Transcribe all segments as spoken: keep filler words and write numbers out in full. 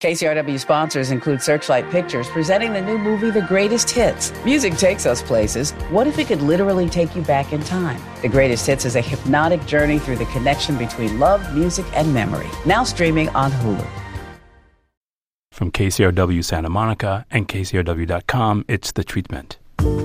K C R W sponsors include Searchlight Pictures, presenting the new movie, The Greatest Hits. Music takes us places. What if it could literally take you back in time? The Greatest Hits is a hypnotic journey through the connection between love, music, and memory. Now streaming on Hulu. From K C R W Santa Monica and K C R W dot com, it's The Treatment.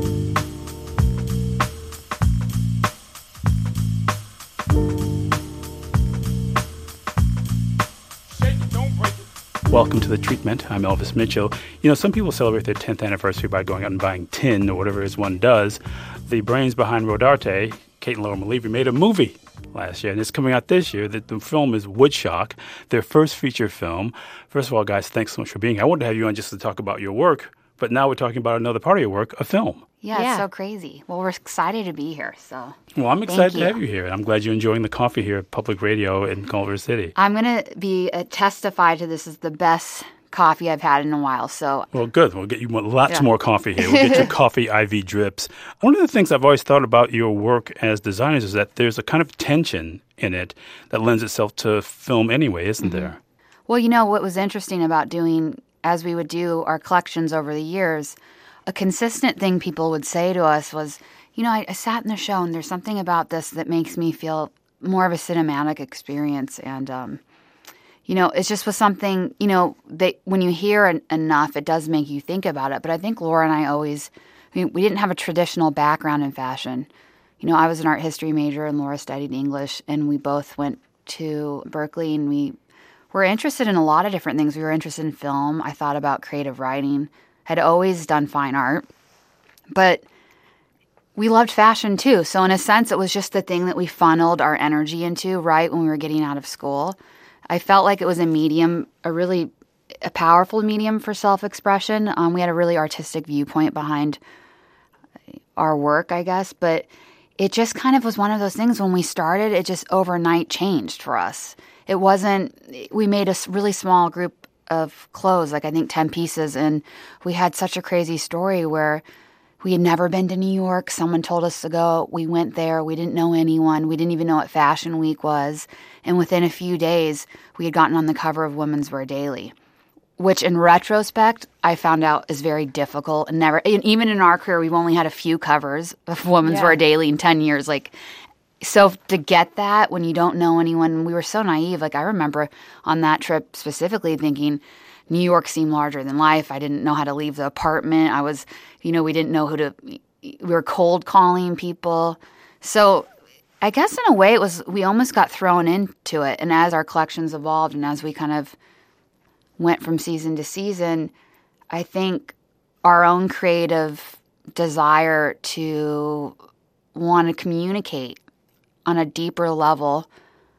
Welcome to The Treatment. I'm Elvis Mitchell. You know, some people celebrate their tenth anniversary by going out and buying tin or whatever it is one does. The brains behind Rodarte, Kate and Laura Malivi, made a movie last year, and it's coming out this year. The, the film is Woodshock, their first feature film. First of all, guys, thanks so much for being here. I wanted to have you on just to talk about your work, but now we're talking about another part of your work, a film. Yeah, yeah, it's so crazy. Well, we're excited to be here, so Well, I'm excited to have you here, and I'm glad you're enjoying the coffee here at Public Radio in Culver City. I'm going to be uh, testify to this as the best coffee I've had in a while, so... Well, good. We'll get you lots yeah. more coffee here. We'll get your coffee I V drips. One of the things I've always thought about your work as designers is that there's a kind of tension in it that lends itself to film anyway, isn't mm-hmm. there? Well, you know, what was interesting about doing, as we would do our collections over the years, a consistent thing people would say to us was, you know, I, I sat in the show and there's something about this that makes me feel more of a cinematic experience. And, um, you know, it's just was something, you know, that when you hear en- enough, it does make you think about it. But I think Laura and I always, I mean, we didn't have a traditional background in fashion. You know, I was an art history major and Laura studied English, and we both went to Berkeley, and we were interested in a lot of different things. We were interested in film. I thought about creative writing. Had always done fine art, but we loved fashion too. So in a sense, it was just the thing that we funneled our energy into right when we were getting out of school. I felt like it was a medium, a really a powerful medium for self-expression. Um, we had a really artistic viewpoint behind our work, I guess, but it just kind of was one of those things when we started, it just overnight changed for us. It wasn't, we made a really small group of clothes, like I think ten pieces, and we had such a crazy story where we had never been to New York. Someone told us to go. We went there. We didn't know anyone. We didn't even know what Fashion Week was. And within a few days, we had gotten on the cover of Women's Wear Daily, which in retrospect, I found out is very difficult. And never, and even in our career, we've only had a few covers of Women's yeah. Wear Daily in ten years. Like, so to get that when you don't know anyone, we were so naive. Like I remember on that trip specifically thinking New York seemed larger than life. I didn't know how to leave the apartment. I was, you know, we didn't know who to, we were cold calling people. So I guess in a way it was, we almost got thrown into it. And as our collections evolved and as we kind of went from season to season, I think our own creative desire to want to communicate on a deeper level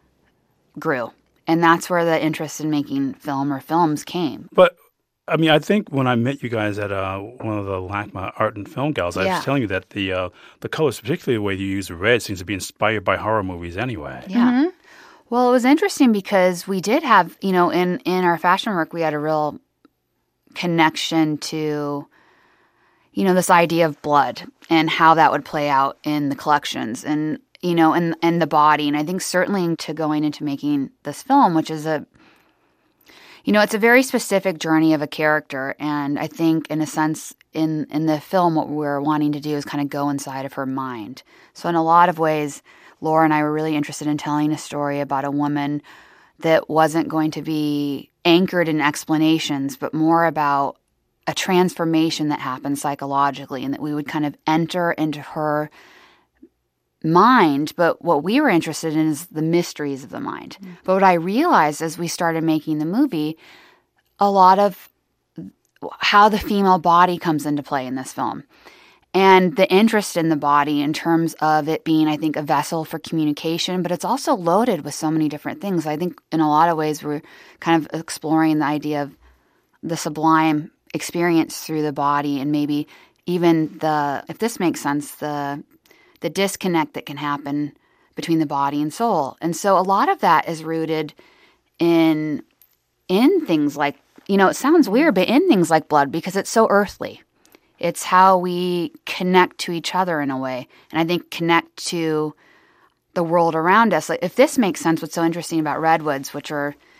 grew. And that's where the interest in making film or films came. But, I mean, I think when I met you guys at uh, one of the LACMA Art and Film Galas, I yeah. was telling you that the uh, the colors, particularly the way you use red, seems to be inspired by horror movies anyway. Yeah. Mm-hmm. Well, it was interesting because we did have, you know, in, in our fashion work, we had a real connection to, you know, this idea of blood and how that would play out in the collections. And you know, and, and the body. And I think certainly to going into making this film, which is a, you know, it's a very specific journey of a character. And I think in a sense, in, in the film, what we're wanting to do is kind of go inside of her mind. So in a lot of ways, Laura and I were really interested in telling a story about a woman that wasn't going to be anchored in explanations, but more about a transformation that happened psychologically, and that we would kind of enter into her mind, but what we were interested in is the mysteries of the mind. Mm. But what I realized as we started making the movie, a lot of how the female body comes into play in this film. And the interest in the body in terms of it being, I think, a vessel for communication, but it's also loaded with so many different things. I think in a lot of ways we're kind of exploring the idea of the sublime experience through the body, and maybe even the, if this makes sense, the the disconnect that can happen between the body and soul. And so a lot of that is rooted in in things like, you know, it sounds weird, but in things like blood, because it's so earthly. It's how we connect to each other in a way. And I think connect to the world around us. Like, if this makes sense, what's so interesting about redwoods, which are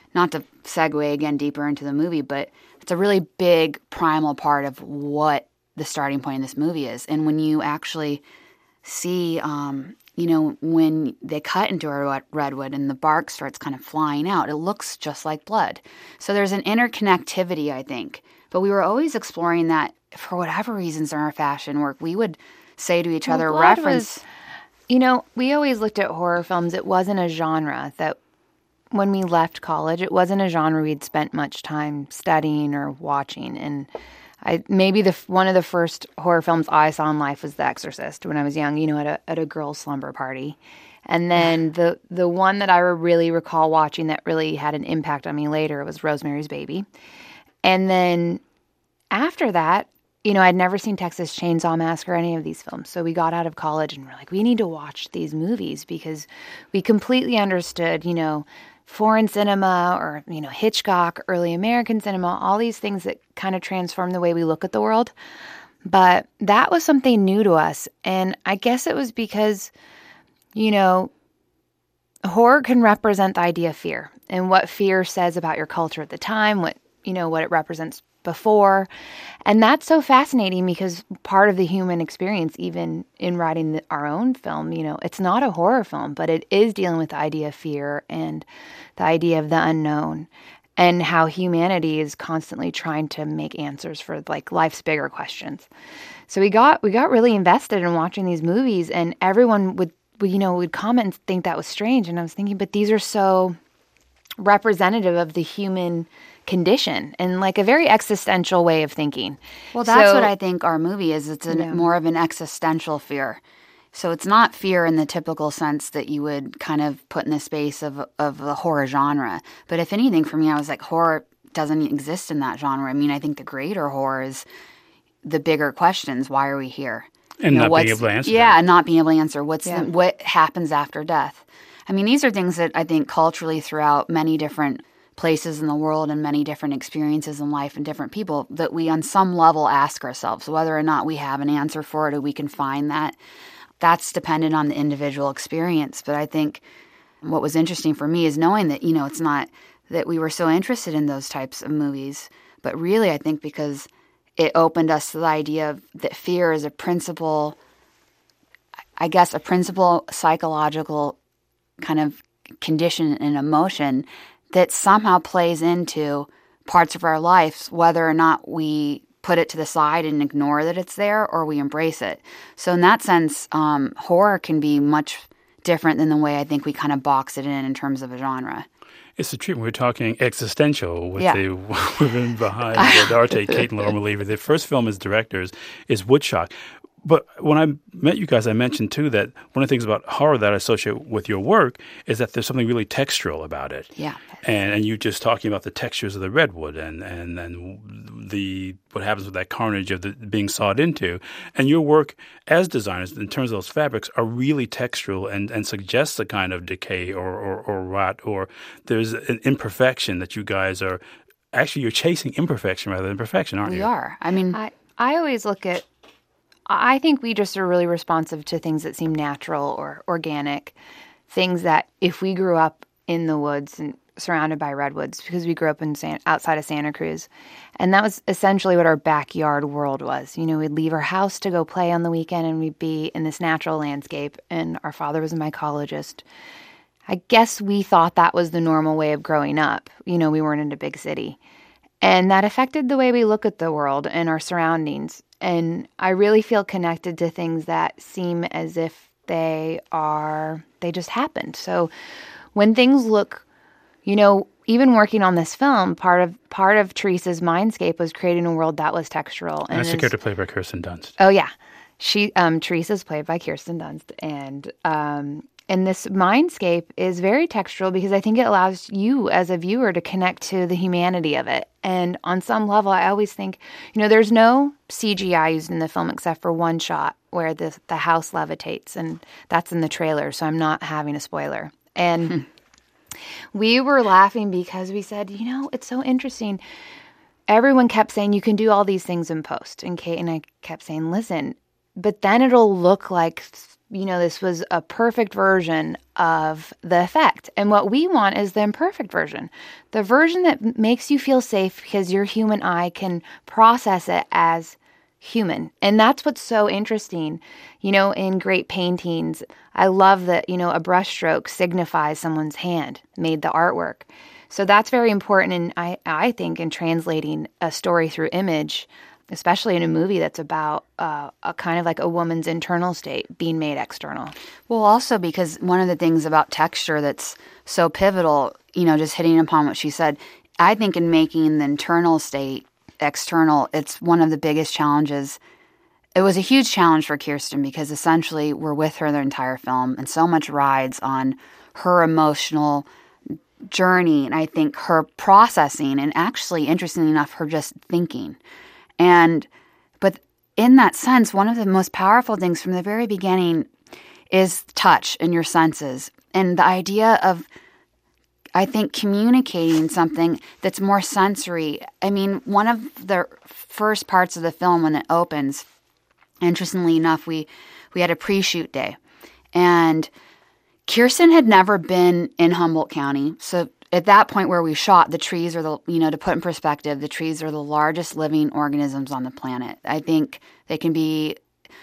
not to segue again deeper into the movie, but it's a really big primal part of what the starting point in this movie is. And when you actually see, um, you know, when they cut into a redwood and the bark starts kind of flying out, it looks just like blood. So there's an interconnectivity, I think. But we were always exploring that for whatever reasons in our fashion work. We would say to each well, other, blood reference. Was, you know, we always looked at horror films. It wasn't a genre that when we left college, it wasn't a genre we'd spent much time studying or watching. And I maybe the one of the first horror films I saw in life was The Exorcist when I was young, you know, at a at a girls' slumber party. And then the the one that I really recall watching that really had an impact on me later was Rosemary's Baby. And then after that, you know, I'd never seen Texas Chainsaw Massacre or any of these films. So we got out of college and we're like, we need to watch these movies because we completely understood, you know, foreign cinema or, you know, Hitchcock, early American cinema, all these things that kind of transform the way we look at the world. But that was something new to us. And I guess it was because, you know, horror can represent the idea of fear and what fear says about your culture at the time, what, you know, what it represents before. And that's so fascinating because part of the human experience, even in writing the, our own film, you know, it's not a horror film, but it is dealing with the idea of fear and the idea of the unknown and how humanity is constantly trying to make answers for like life's bigger questions. So we got we got really invested in watching these movies, and everyone would, would you know, would comment and think that was strange. And I was thinking, but these are so representative of the human condition and like a very existential way of thinking. Well, that's so, what I think our movie is. It's a, yeah. more of an existential fear. So it's not fear in the typical sense that you would kind of put in the space of of the horror genre. But if anything, for me, I was like, horror doesn't exist in that genre. I mean, I think the greater horror is the bigger questions. Why are we here? And you know, not being able to answer Yeah, them. and not being able to answer. What's yeah. the, what happens after death? I mean, these are things that I think culturally throughout many different places in the world and many different experiences in life and different people that we on some level ask ourselves. Whether or not we have an answer for it or we can find that, that's dependent on the individual experience. But I think what was interesting for me is knowing that, you know, it's not that we were so interested in those types of movies, but really I think because it opened us to the idea of that fear is a principal, I guess, a principal psychological kind of condition and emotion that somehow plays into parts of our lives, whether or not we put it to the side and ignore that it's there or we embrace it. So in that sense, um, horror can be much different than the way I think we kind of box it in in terms of a genre. It's the treatment. We're talking existential with Yeah. the women behind Rodarte, Kate and Laura Maliver. The first film as directors is Woodshop. But when I met you guys, I mentioned, too, that one of the things about horror that I associate with your work is that there's something really textural about it. Yeah. And and you just talking about the textures of the redwood and, and, and the what happens with that carnage of the being sawed into. And your work as designers, in terms of those fabrics, are really textural and, and suggests a kind of decay or, or, or rot, or there's an imperfection that you guys are – actually, you're chasing imperfection rather than perfection, aren't We you? are. I mean, I, I always look at, I think we just are really responsive to things that seem natural or organic, things that if we grew up in the woods and surrounded by redwoods, because we grew up in San, outside of Santa Cruz, and that was essentially what our backyard world was. You know, we'd leave our house to go play on the weekend and we'd be in this natural landscape, and our father was a mycologist. I guess we thought that was the normal way of growing up. You know, we weren't in a big city. And that affected the way we look at the world and our surroundings. And I really feel connected to things that seem as if they are, they just happened. So when things look, you know, even working on this film, part of part of Teresa's mindscape was creating a world that was textural. And that's the is- character played by Kirsten Dunst. Oh, yeah. She, um, Teresa's played by Kirsten Dunst. And, um, and this mindscape is very textural because I think it allows you as a viewer to connect to the humanity of it. And on some level, I always think, you know, there's no C G I used in the film except for one shot where the the house levitates, and that's in the trailer, so I'm not having a spoiler. And hmm. we were laughing because we said, you know, it's so interesting. Everyone kept saying you can do all these things in post, and Kate and I kept saying, listen, but then it'll look like you know, this was a perfect version of the effect. And what we want is the imperfect version, the version that makes you feel safe because your human eye can process it as human. And that's what's so interesting, you know, in great paintings. I love that, you know, a brushstroke signifies someone's hand made the artwork. So that's very important, in, I, I think, in translating a story through image, especially in a movie that's about uh, a kind of like a woman's internal state being made external. Well, also because one of the things about texture that's so pivotal, you know, just hitting upon what she said, I think in making the internal state external, it's one of the biggest challenges. It was a huge challenge for Kirsten because essentially we're with her the entire film, and so much rides on her emotional journey, and I think her processing, and actually, interestingly enough, her just thinking. And, but in that sense, one of the most powerful things from the very beginning is touch and your senses. And the idea of, I think, communicating something that's more sensory. I mean, one of the first parts of the film when it opens, interestingly enough, we, we had a pre-shoot day. And Kirsten had never been in Humboldt County, so at that point where we shot, the trees are the, you know, to put in perspective, the trees are the largest living organisms on the planet. I think they can be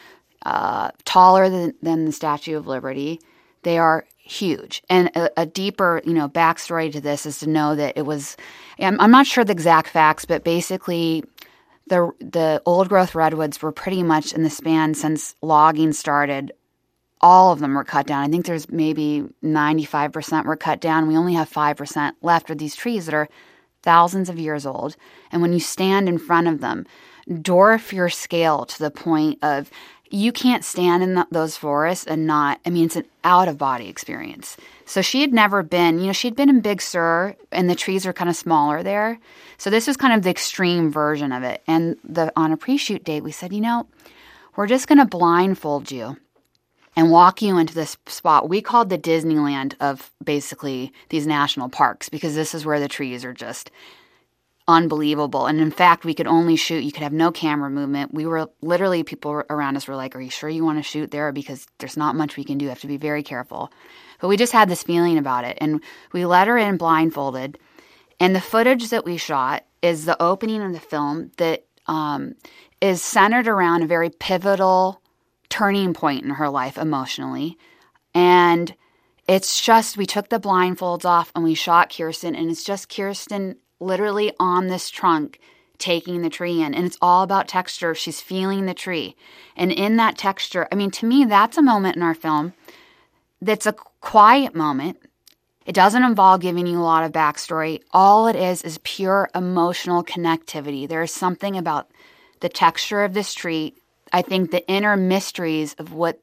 uh, taller than, than the Statue of Liberty. They are huge. And a, a deeper, you know, backstory to this is to know that it was, I'm, I'm not sure the exact facts, but basically the the old growth redwoods were pretty much in the span since logging started. All of them were cut down. I think there's maybe ninety-five percent were cut down. We only have five percent left of these trees that are thousands of years old. And when you stand in front of them, dwarf your scale to the point of you can't stand in the, those forests and not, I mean, it's an out-of-body experience. So she had never been, you know, she'd been in Big Sur, and the trees are kind of smaller there. So this was kind of the extreme version of it. And the on a pre-shoot date, we said, you know, we're just going to blindfold you and walk you into this spot we called the Disneyland of basically these national parks, because this is where the trees are just unbelievable. And in fact, we could only shoot, you could have no camera movement. We were literally, people around us were like, are you sure you want to shoot there? Because there's not much we can do. You have to be very careful. But we just had this feeling about it. And we let her in blindfolded. And the footage that we shot is the opening of the film that um, is centered around a very pivotal turning point in her life emotionally. And it's just, we took the blindfolds off and we shot Kirsten, and it's just Kirsten literally on this trunk taking the tree in. And it's all about texture. She's feeling the tree. And in that texture, I mean, to me, that's a moment in our film that's a quiet moment. It doesn't involve giving you a lot of backstory. All it is is pure emotional connectivity. There is something about the texture of this tree, I think the inner mysteries of what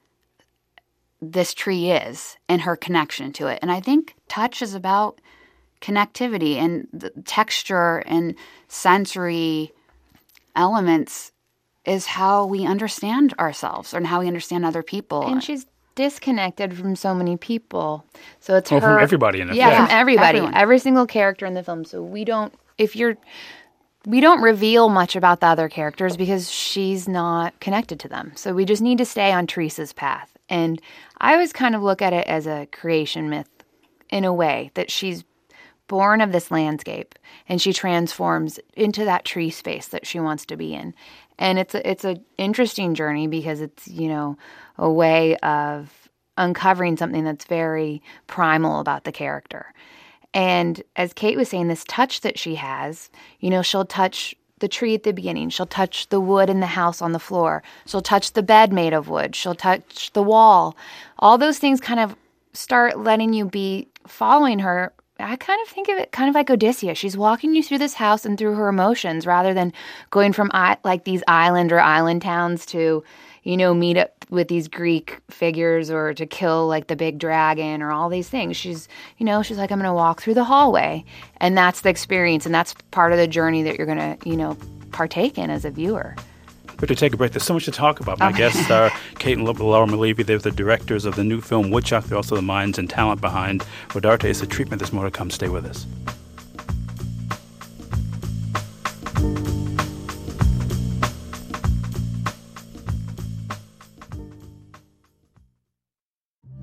this tree is and her connection to it. And I think touch is about connectivity, and the texture and sensory elements is how we understand ourselves and how we understand other people. And she's disconnected from so many people. So it's well, her. From everybody in the yeah, film. Yeah, from everybody. Everyone. Every single character in the film. So we don't, if you're, we don't reveal much about the other characters because she's not connected to them. So we just need to stay on Teresa's path. And I always kind of look at it as a creation myth in a way, that she's born of this landscape and she transforms into that tree space that she wants to be in. And it's a, it's an interesting journey because it's, you know, a way of uncovering something that's very primal about the character. And as Kate was saying, this touch that she has, you know, she'll touch the tree at the beginning. She'll touch the wood in the house on the floor. She'll touch the bed made of wood. She'll touch the wall. All those things kind of start letting you be following her. I kind of think of it kind of like Odysseus. She's walking you through this house and through her emotions rather than going from like these island or island towns to, you know, meet up with these Greek figures or to kill like the big dragon or all these things. She's, you know, she's like, I'm going to walk through the hallway. And that's the experience. And that's part of the journey that you're going to, you know, partake in as a viewer. We have to take a break. There's so much to talk about. My Okay. guests are Kate and Laura Maleevi. They're the directors of the new film Woodchuck. They're also the minds and talent behind Rodarte is the Treatment. There's more to come. Stay with us.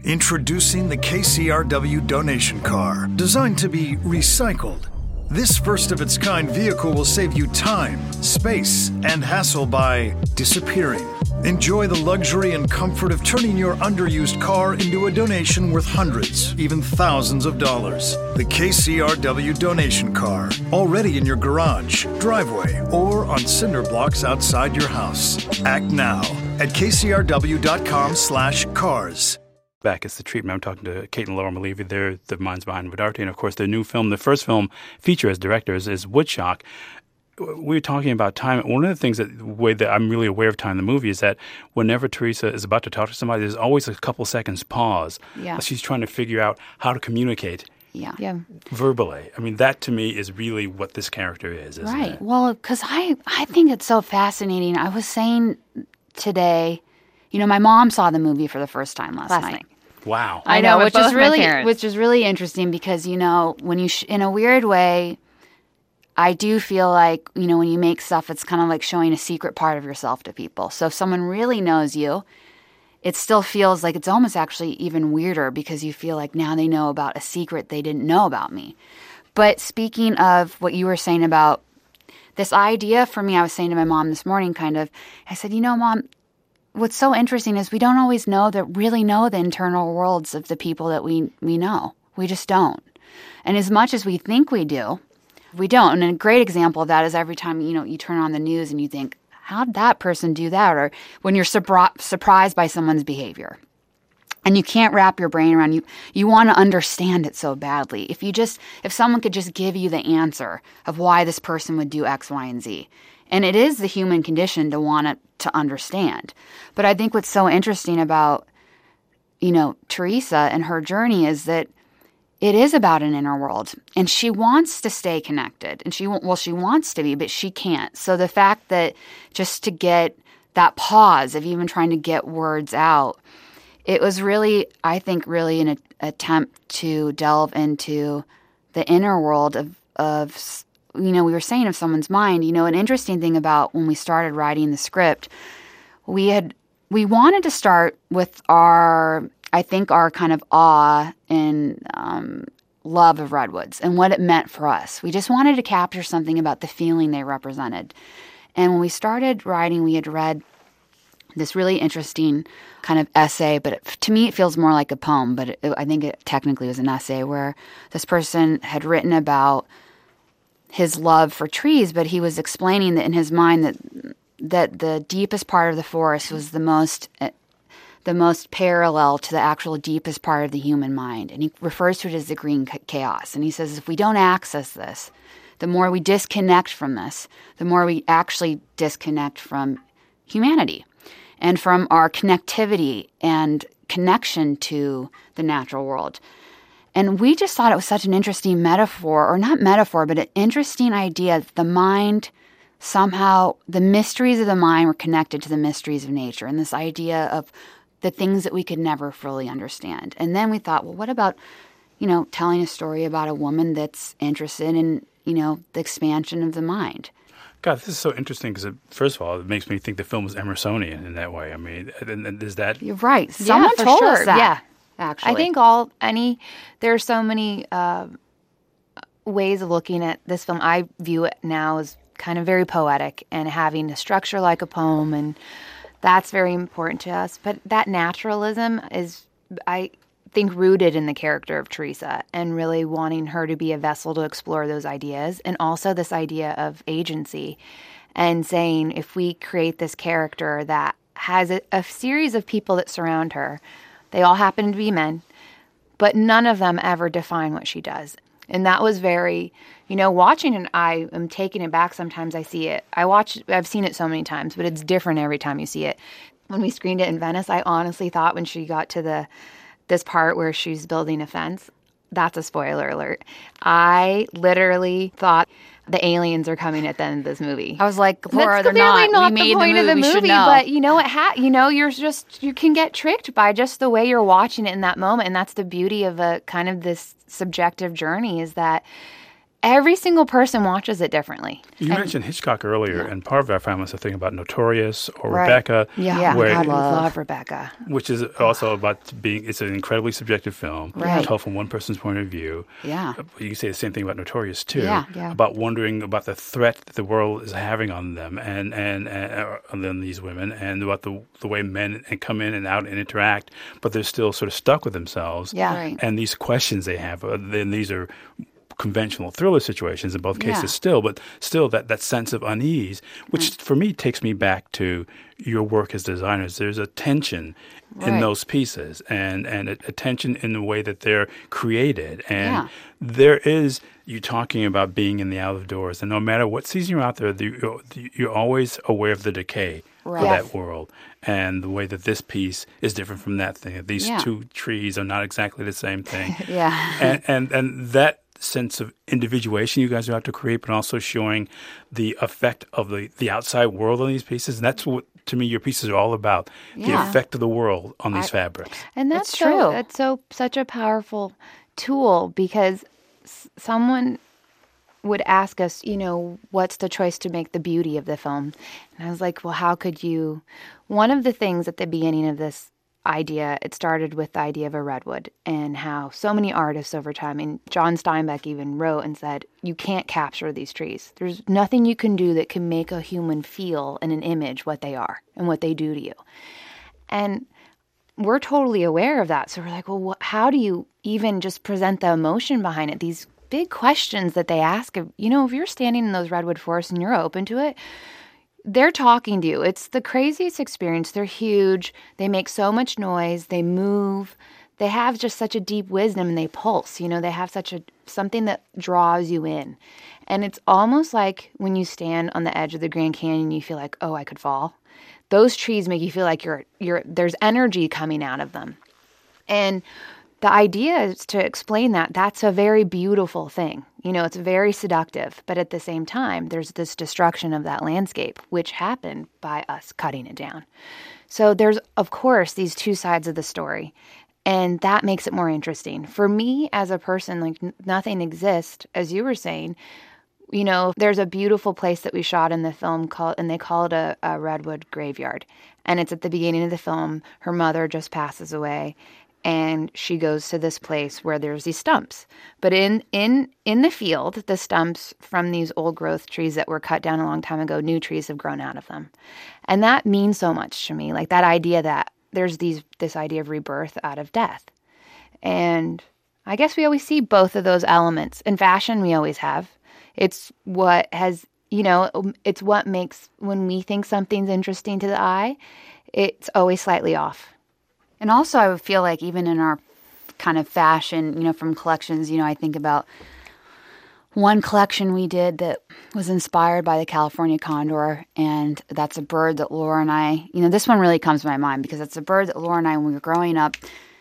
Introducing the K C R W donation car, designed to be recycled. This first-of-its-kind vehicle will save you time, space, and hassle by disappearing. Enjoy the luxury and comfort of turning your underused car into a donation worth hundreds, even thousands of dollars. The K C R W donation car, already in your garage, driveway, or on cinder blocks outside your house. Act now at kcrw.com slash cars. Back as the treatment. I'm talking to Kate and Laura Malivi. They're the minds behind Rodarte. And, of course, their new film, the first film feature as directors, is Woodstock. We were talking about time. One of the things that the way that I'm really aware of time in the movie is that whenever Teresa is about to talk to somebody, there's always a couple seconds pause. Yeah. She's trying to figure out how to communicate Yeah. Yeah. verbally. I mean, that to me is really what this character is, isn't Right. it? Well, because I, I think it's so fascinating. I was saying today, you know, my mom saw the movie for the first time last, Last night. night. Wow. I I know, know, with which is both my really, parents. which is really interesting because, you know, when you, sh- in a weird way, I do feel like, you know, when you make stuff, it's kind of like showing a secret part of yourself to people. So if someone really knows you, it still feels like it's almost actually even weirder because you feel like now they know about a secret they didn't know about me. But speaking of what you were saying about this idea for me, I was saying to my mom this morning kind of, I said, you know, Mom, what's so interesting is we don't always know that really know the internal worlds of the people that we, we know. We just don't. And as much as we think we do, we don't. And a great example of that is every time, you know, you turn on the news and you think, how'd that person do that? Or when you're surpri- surprised by someone's behavior and you can't wrap your brain around you, you want to understand it so badly. If you just, if someone could just give you the answer of why this person would do X, Y, and Z. And it is the human condition to want it to understand. But I think what's so interesting about, you know, Teresa and her journey is that it is about an inner world, and she wants to stay connected, and she well, she wants to be, but she can't. So the fact that just to get that pause of even trying to get words out, it was really, I think, really an a- attempt to delve into the inner world of, of, you know, we were saying of someone's mind. You know, an interesting thing about when we started writing the script, we had we wanted to start with our, I think, our kind of awe and um, love of redwoods and what it meant for us. We just wanted to capture something about the feeling they represented. And when we started writing, we had read this really interesting kind of essay, but it, to me it feels more like a poem, but it, I think it technically was an essay where this person had written about his love for trees, but he was explaining that in his mind that that the deepest part of the forest was the most the most parallel to the actual deepest part of the human mind. And he refers to it as the green chaos. And he says, if we don't access this, the more we disconnect from this, the more we actually disconnect from humanity and from our connectivity and connection to the natural world. And we just thought it was such an interesting metaphor, or not metaphor, but an interesting idea that the mind somehow, the mysteries of the mind were connected to the mysteries of nature, and this idea of the things that we could never fully understand. And then we thought, well, what about, you know, telling a story about a woman that's interested in, you know, the expansion of the mind? God, this is so interesting because, first of all, it makes me think the film was Emersonian in that way. I mean, and, and is that... You're right. Someone yeah, for told sure. us that, Yeah. actually. I think all, any, there are so many uh, ways of looking at this film. I view it now as kind of very poetic and having a structure like a poem, and that's very important to us. But that naturalism is, I think, rooted in the character of Teresa and really wanting her to be a vessel to explore those ideas, and also this idea of agency and saying if we create this character that has a, a series of people that surround her, they all happen to be men, but none of them ever define what she does. And that was very, you know, watching it, I am taken aback sometimes. I see it. I watch, I've seen it so many times, but it's different every time you see it. When we screened it in Venice, I honestly thought when she got to the this part where she's building a fence, that's a spoiler alert. I literally thought the aliens are coming at the end of this movie. I was like, Laura, That's they're clearly not. not we the made point the movie, of the we should movie, know. but you know what? Ha- you know, you're just you can get tricked by just the way you're watching it in that moment, and that's the beauty of a kind of this subjective journey. Is that every single person watches it differently. You and, mentioned Hitchcock earlier, yeah. and part of our family is a thing about Notorious or right. Rebecca. Yeah, yeah. Where, I love, love Rebecca. Which is also about being, it's an incredibly subjective film, right. told from one person's point of view. Yeah. You can say the same thing about Notorious, too. Yeah, yeah. About wondering about the threat that the world is having on them and, and, and on them, these women, and about the, the way men come in and out and interact, but they're still sort of stuck with themselves. Yeah, right. And these questions they have, uh, then these are conventional thriller situations in both cases yeah. still, but still that, that sense of unease, which right. for me takes me back to your work as designers. There's a tension right. in those pieces and, and a, a tension in the way that they're created. And yeah. there is, you talking about being in the out of doors, and no matter what season you're out there, you're, you're always aware of the decay right. of yes. that world. And the way that this piece is different from that thing. These yeah. two trees are not exactly the same thing. yeah. And, and, and that sense of individuation you guys are out to create, but also showing the effect of the, the outside world on these pieces. And that's what, to me, your pieces are all about, yeah. the effect of the world on these I, fabrics. And that's it's so, true. That's so such a powerful tool because s- someone would ask us, you know, what's the choice to make the beauty of the film? And I was like, well, how could you? One of the things at the beginning of this idea, it started with the idea of a redwood and how so many artists over time, and John Steinbeck even wrote and said, you can't capture these trees. There's nothing you can do that can make a human feel in an image what they are and what they do to you. And we're totally aware of that. So we're like, well, wh- how do you even just present the emotion behind it? These big questions that they ask, of, you know, if you're standing in those redwood forests and you're open to it, they're talking to you. It's the craziest experience. They're huge. They make so much noise. They move. They have just such a deep wisdom and they pulse. You know, they have such a something that draws you in. And it's almost like when you stand on the edge of the Grand Canyon, you feel like, oh, I could fall. Those trees make you feel like you're you're there's energy coming out of them. And the idea is to explain that that's a very beautiful thing. You know, it's very seductive. But at the same time, there's this destruction of that landscape, which happened by us cutting it down. So there's, of course, these two sides of the story. And that makes it more interesting. For me, as a person, like n- nothing exists, as you were saying. You know, there's a beautiful place that we shot in the film called, and they call it a, a redwood graveyard. And it's at the beginning of the film. Her mother just passes away. And she goes to this place where there's these stumps. But in, in in the field, the stumps from these old growth trees that were cut down a long time ago, new trees have grown out of them. And that means so much to me. Like that idea that there's these this idea of rebirth out of death. And I guess we always see both of those elements. In fashion, we always have. It's what has, you know, it's what makes, when we think something's interesting to the eye, it's always slightly off. And also, I would feel like even in our kind of fashion, you know, from collections, you know, I think about one collection we did that was inspired by the California condor, and that's a bird that Laura and I, you know, this one really comes to my mind because it's a bird that Laura and I, when we were growing up,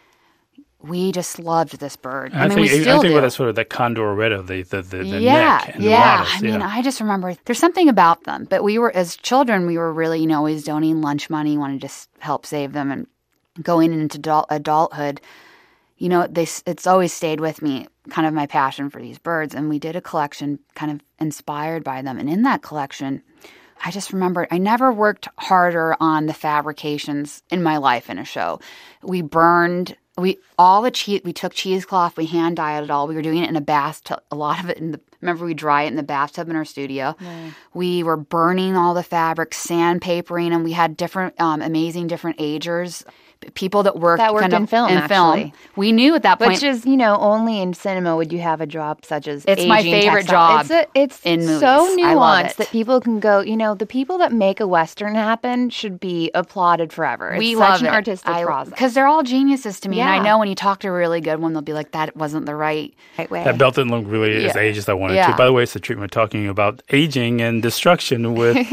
we just loved this bird. I, I mean, think, we still I think do. about that sort of the condor red of the, the, the, the yeah, neck and yeah. the waters. I mean, yeah. I just remember there's something about them. But we were, as children, we were really, you know, always donating lunch money, wanted to just help save them. And going into adult, adulthood, you know, they, it's always stayed with me, kind of my passion for these birds. And we did a collection kind of inspired by them. And in that collection, I just remember I never worked harder on the fabrications in my life in a show. We burned... We all the cheese. We took cheesecloth. We hand dyed it all. We were doing it in a bathtub. A lot of it in the. Remember, we dry it in the bathtub in our studio. Right. We were burning all the fabrics, sandpapering, and we had different, um, amazing different agers, people that worked that worked kind in of, film. In actually, film. We knew at that point, which is, you know, only in cinema would you have a job such as it's my aging favorite textile. job. It's a, it's in movies. so I love nuanced it. that people can go. You know, the people that make a Western happen should be applauded forever. It's we such love an it. artistic I, process because they're all geniuses to me. Yeah. And I know when you talk to a really good one, they'll be like, "That wasn't the right, right way." That belt didn't look really Yeah. as aged as I wanted Yeah. to. By the way, it's the treatment talking about aging and destruction with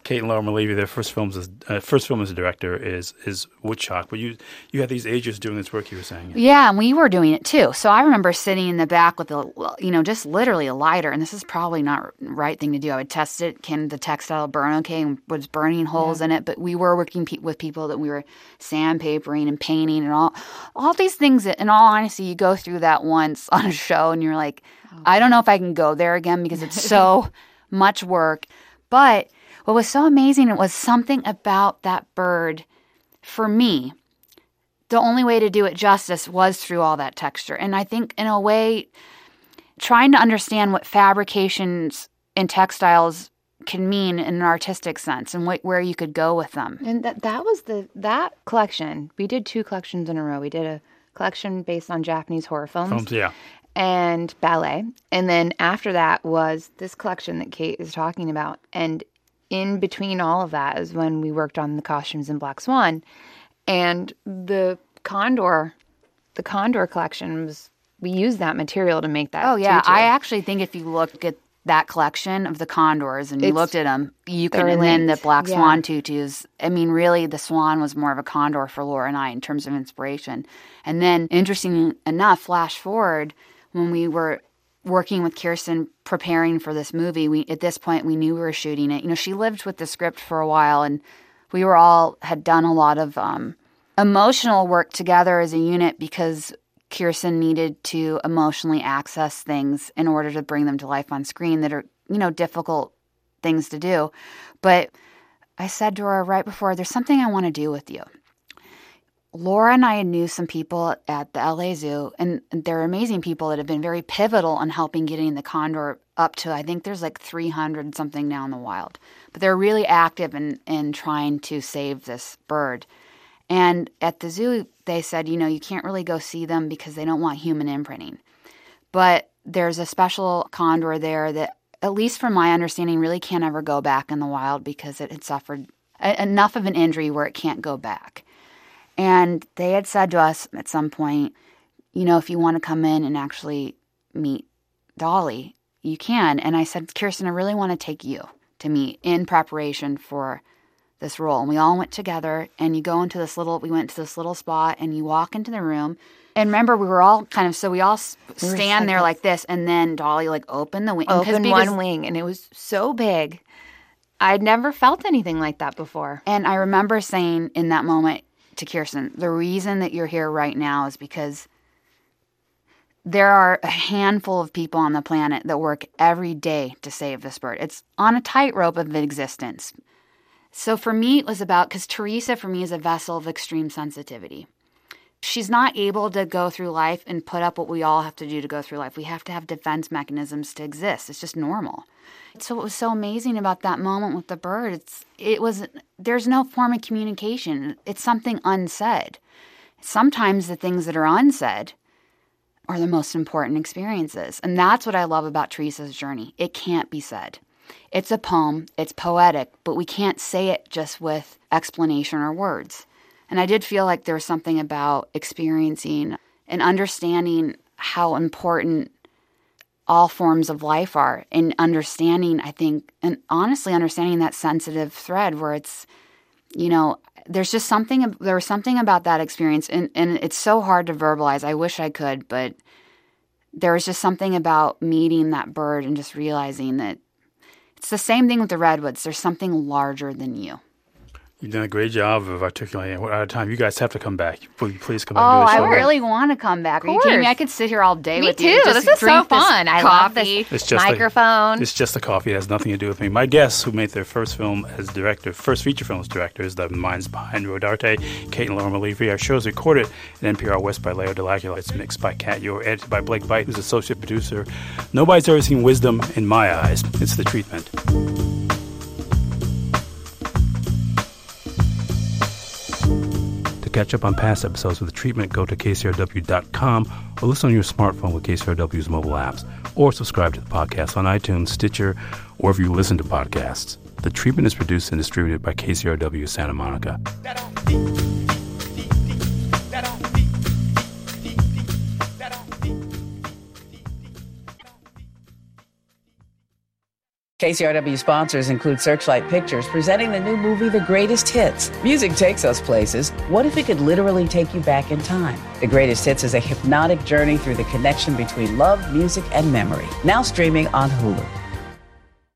Kate and Laura Malevy, their first films as uh, first film as a director is is Woodstock. But you you had these agents doing this work. You were saying, yeah, and we were doing it too. So I remember sitting in the back with a, you know, just literally a lighter, and this is probably not the right thing to do. I would test it. Can the textile burn okay? And was burning holes yeah. in it. But we were working pe- with people that we were sandpapering and painting and all all these things. That, in all honesty, you go through that once on a show, and you're like, oh. I don't know if I can go there again because it's so much work, but. What was so amazing, it was something about that bird, for me, the only way to do it justice was through all that texture. And I think, in a way, trying to understand what fabrications and textiles can mean in an artistic sense and what, where you could go with them. And that that was the that collection. We did two collections in a row. We did a collection based on Japanese horror films. Films, yeah. And ballet. And then after that was this collection that Kate is talking about. And in between all of that is when we worked on the costumes in Black Swan. And the Condor, the Condor collection was, we used that material to make that Oh, yeah. tutu. I actually think if you look at that collection of the condors and you It's, looked at them, you could they're win the linked. Black Yeah. Swan tutus. I mean, really, the swan was more of a condor for Laura and I in terms of inspiration. And then, interesting enough, flash forward, when we were working with Kirsten, preparing for this movie, we at this point we knew we were shooting it. You know, she lived with the script for a while, and we were all had done a lot of um, emotional work together as a unit because Kirsten needed to emotionally access things in order to bring them to life on screen that are, you know, difficult things to do. But I said to her right before, "There's something I want to do with you." Laura and I knew some people at the L A Zoo, and they're amazing people that have been very pivotal in helping getting the condor up to, I think there's like three hundred something now in the wild. But they're really active in, in trying to save this bird. And at the zoo, they said, you know, you can't really go see them because they don't want human imprinting. But there's a special condor there that, at least from my understanding, really can't ever go back in the wild because it had suffered a- enough of an injury where it can't go back. And they had said to us at some point, you know, if you want to come in and actually meet Dolly, you can. And I said, Kirsten, I really want to take you to meet in preparation for this role. And we all went together, and you go into this little, we went to this little spot, and you walk into the room. And remember, we were all kind of, so we all We were stand like there this. like this, and then Dolly like opened the wing. Open because, one wing, and it was so big. I'd never felt anything like that before. And I remember saying in that moment to Kirsten, the reason that you're here right now is because there are a handful of people on the planet that work every day to save this bird. It's on a tightrope of existence. So for me, it was about, because Teresa for me is a vessel of extreme sensitivity. She's not able to go through life and put up what we all have to do to go through life. We have to have defense mechanisms to exist. It's just normal. So what was so amazing about that moment with the bird, it's it was there's no form of communication. It's something unsaid. Sometimes the things that are unsaid are the most important experiences. And that's what I love about Teresa's journey. It can't be said. It's a poem, it's poetic, but we can't say it just with explanation or words. And I did feel like there was something about experiencing and understanding how important all forms of life are, and understanding, I think, and honestly understanding that sensitive thread where it's, you know, there's just something, there was something about that experience, and, and it's so hard to verbalize. I wish I could, but there was just something about meeting that bird and just realizing that it's the same thing with the redwoods. There's something larger than you. You've done a great job of articulating. We're out of time. You guys have to come back. Please, please come back Oh, and do I the show. really want to come back. Are you kidding me? I could sit here all day Me with too. you. Just This is so drink this fun. I love coffee. this It's just microphone. A, it's just a coffee. It has nothing to do with me. My guests who made their first film as director, first feature film as directors, the minds behind Rodarte, Kate and Laura Malevy. Our show is recorded at N P R West by Leo Delacula. It's mixed by Kat Yor, edited by Blake Byte, who's associate producer. Nobody's ever seen wisdom in my eyes. It's The Treatment. To catch up on past episodes of The Treatment, go to K C R W dot com or listen on your smartphone with K C R W's mobile apps, or subscribe to the podcast on iTunes, Stitcher, or wherever you listen to podcasts. The Treatment is produced and distributed by K C R W Santa Monica. K C R W sponsors include Searchlight Pictures, presenting the new movie, The Greatest Hits. Music takes us places. What if it could literally take you back in time? The Greatest Hits is a hypnotic journey through the connection between love, music, and memory. Now streaming on Hulu.